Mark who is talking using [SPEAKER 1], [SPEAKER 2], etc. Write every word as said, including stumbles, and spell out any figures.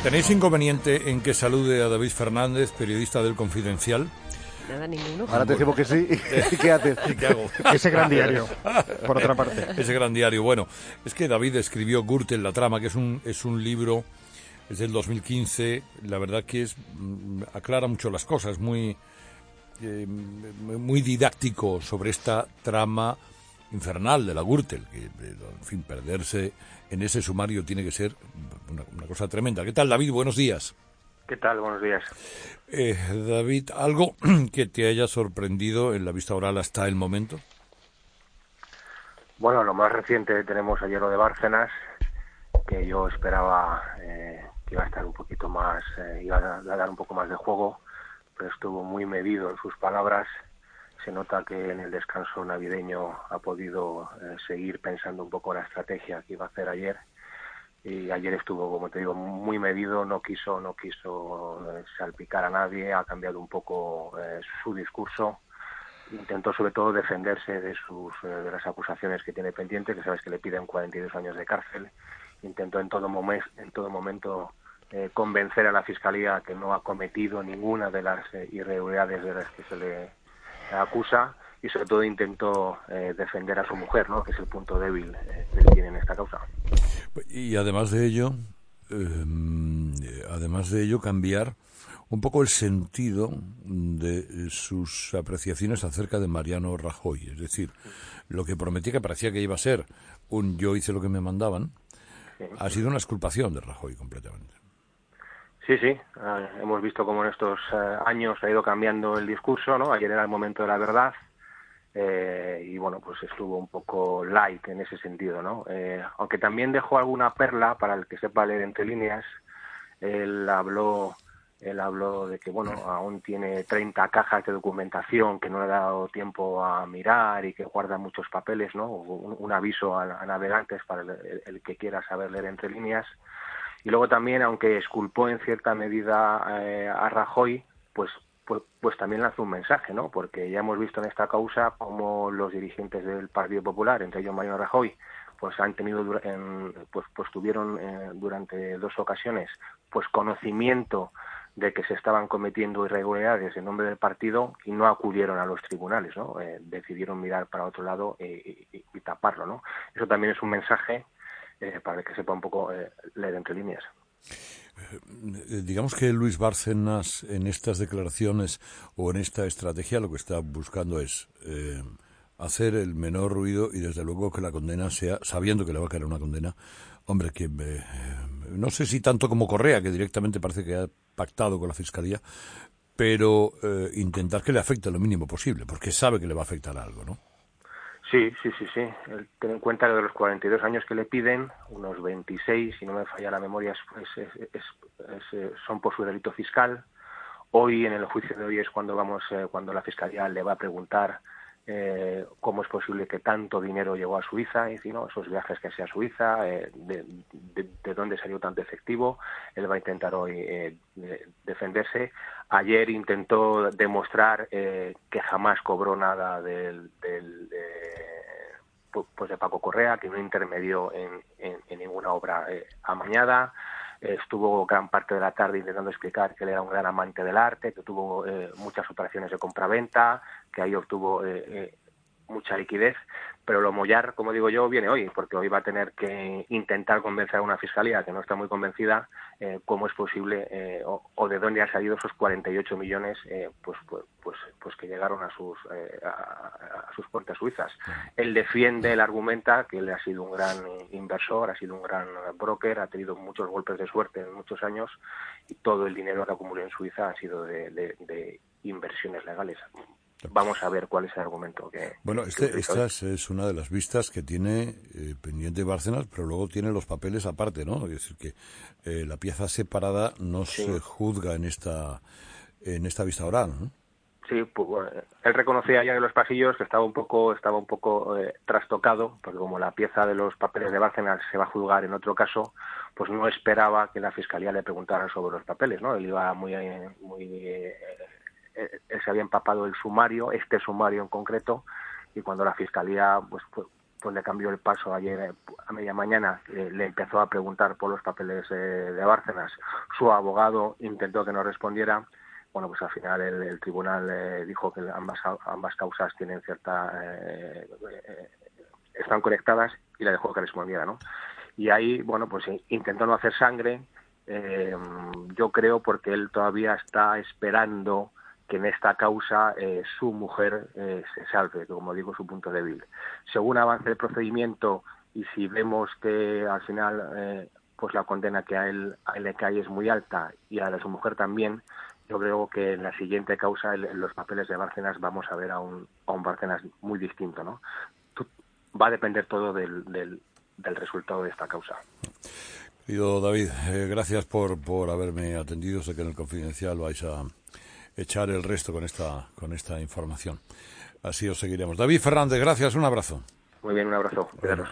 [SPEAKER 1] ¿Tenéis inconveniente en que salude a David Fernández, periodista del Confidencial?
[SPEAKER 2] Nada, ninguno.
[SPEAKER 3] Ahora te decimos que sí. ¿Y qué haces?
[SPEAKER 1] ¿Y qué hago?
[SPEAKER 3] Ese gran diario, por otra parte.
[SPEAKER 1] Ese gran diario. Bueno, es que David escribió Gürtel, la trama, que es un, es un libro, es del dos mil quince. La verdad que es aclara mucho las cosas, muy, eh, muy didáctico sobre esta trama infernal de la Gürtel, que, en fin, perderse en ese sumario tiene que ser una, una cosa tremenda. ¿Qué tal, David? Buenos días.
[SPEAKER 4] ¿Qué tal? Buenos días.
[SPEAKER 1] Eh, David, ¿algo que te haya sorprendido en la vista oral hasta el momento?
[SPEAKER 4] Bueno, lo más reciente tenemos ayer lo de Bárcenas, que yo esperaba eh, que iba a estar un poquito más, eh, iba a dar un poco más de juego, pero estuvo muy medido en sus palabras. Se nota que en el descanso navideño ha podido eh, seguir pensando un poco la estrategia que iba a hacer ayer. Y ayer estuvo, como te digo, muy medido, no quiso no quiso eh, salpicar a nadie, ha cambiado un poco eh, su discurso. Intentó sobre todo defenderse de sus eh, de las acusaciones que tiene pendientes, que sabes que le piden cuarenta y dos años de cárcel. Intentó en todo momento en todo momento eh, convencer a la Fiscalía que no ha cometido ninguna de las eh, irregularidades de las que se le acusa, y sobre todo intentó eh, defender a su mujer, ¿no?, que es el punto débil eh, que tiene en esta causa.
[SPEAKER 1] Y además de ello, eh, además de ello, cambiar un poco el sentido de sus apreciaciones acerca de Mariano Rajoy. Es decir, lo que prometía, que parecía que iba a ser un yo hice lo que me mandaban, sí, ha sido una exculpación de Rajoy completamente.
[SPEAKER 4] Sí, sí, uh, hemos visto cómo en estos uh, años ha ido cambiando el discurso, ¿no? Ayer era el momento de la verdad, eh, y bueno, pues estuvo un poco light en ese sentido, ¿no? Eh, aunque también dejó alguna perla para el que sepa leer entre líneas. Él habló, él habló de que, bueno, aún tiene treinta cajas de documentación que no le ha dado tiempo a mirar y que guarda muchos papeles, ¿no? Un, un aviso a, a navegantes para el, el, el que quiera saber leer entre líneas. Y luego también, aunque exculpó en cierta medida eh, a Rajoy, pues, pues pues también lanzó un mensaje, ¿no? Porque ya hemos visto en esta causa cómo los dirigentes del Partido Popular, entre ellos Mariano Rajoy, pues han tenido, en, pues, pues tuvieron eh, durante dos ocasiones, pues conocimiento de que se estaban cometiendo irregularidades en nombre del partido y no acudieron a los tribunales, ¿no? Eh, decidieron mirar para otro lado eh, y, y taparlo, ¿no? Eso también es un mensaje Eh, para que sepa un poco eh, leer entre líneas.
[SPEAKER 1] Eh, digamos que Luis Bárcenas en estas declaraciones o en esta estrategia lo que está buscando es eh, hacer el menor ruido y desde luego que la condena sea, sabiendo que le va a caer una condena, hombre, que eh, no sé si tanto como Correa, que directamente parece que ha pactado con la Fiscalía, pero eh, intentar que le afecte lo mínimo posible, porque sabe que le va a afectar algo, ¿no?
[SPEAKER 4] Sí, sí, sí, sí. Ten en cuenta que de los cuarenta y dos años que le piden, unos veintiséis, si no me falla la memoria, es, es, es, es, son por su delito fiscal. Hoy, en el juicio de hoy, es cuando vamos, eh, cuando la Fiscalía le va a preguntar eh, cómo es posible que tanto dinero llegó a Suiza, y decir, ¿no?, esos viajes que hacía a Suiza, eh, de, de, de dónde salió tanto efectivo. Él va a intentar hoy eh, de, defenderse. Ayer intentó demostrar eh, que jamás cobró nada del, del eh, pues de Paco Correa, que no intermedió en, en, en ninguna obra eh, amañada. Eh, estuvo gran parte de la tarde intentando explicar que él era un gran amante del arte, que tuvo eh, muchas operaciones de compraventa, que ahí obtuvo eh, eh, mucha liquidez, pero lo mollar, como digo yo, viene hoy, porque hoy va a tener que intentar convencer a una fiscalía que no está muy convencida eh, cómo es posible eh, o, o de dónde han salido esos cuarenta y ocho millones eh, pues, pues, pues, pues que llegaron a sus eh, a, a sus puertas suizas. Él defiende, él argumenta que él ha sido un gran inversor, ha sido un gran broker, ha tenido muchos golpes de suerte en muchos años y todo el dinero que acumuló en Suiza ha sido de, de, de inversiones legales. Vamos a ver cuál es el argumento que...
[SPEAKER 1] Bueno,
[SPEAKER 4] que
[SPEAKER 1] este, esta es, es una de las vistas que tiene eh, pendiente Bárcenas, pero luego tiene los papeles aparte, ¿no? Es decir, que eh, la pieza separada no sí. se juzga en esta en esta vista oral, ¿no?
[SPEAKER 4] Sí, pues, bueno, él reconocía ya en los pasillos que estaba un poco estaba un poco eh, trastocado, porque como la pieza de los papeles de Bárcenas se va a juzgar en otro caso, pues no esperaba que la Fiscalía le preguntara sobre los papeles, ¿no? Él iba muy... muy eh, él se había empapado el sumario, este sumario en concreto, y cuando la Fiscalía pues, pues, después le cambió el paso ayer a media mañana, eh, le empezó a preguntar por los papeles eh, de Bárcenas. Su abogado intentó que no respondiera. Bueno, pues al final el, el tribunal eh, dijo que ambas ambas causas tienen cierta eh, eh, están conectadas y le dejó que respondiera, ¿no? Y ahí, bueno, pues intentó no hacer sangre. Eh, yo creo porque él todavía está esperando que en esta causa eh, su mujer eh, se salve, que como digo, su punto débil. Según avance el procedimiento y si vemos que al final eh, pues la condena que a él, a él le cae es muy alta y a la de su mujer también, yo creo que en la siguiente causa, en los papeles de Bárcenas, vamos a ver a un, a un Bárcenas muy distinto, ¿no? Va a depender todo del, del, del resultado de esta causa.
[SPEAKER 1] Querido David, eh, gracias por, por haberme atendido. Sé que en el Confidencial vais a echar el resto con esta, con esta información. Así os seguiremos. David Fernández, gracias, un abrazo.
[SPEAKER 4] Muy bien, un abrazo. Cuidaros.